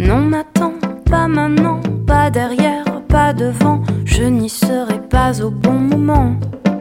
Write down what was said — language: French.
Non, m'attends, pas maintenant, pas derrière, pas devant, je n'y serai pas au bon moment.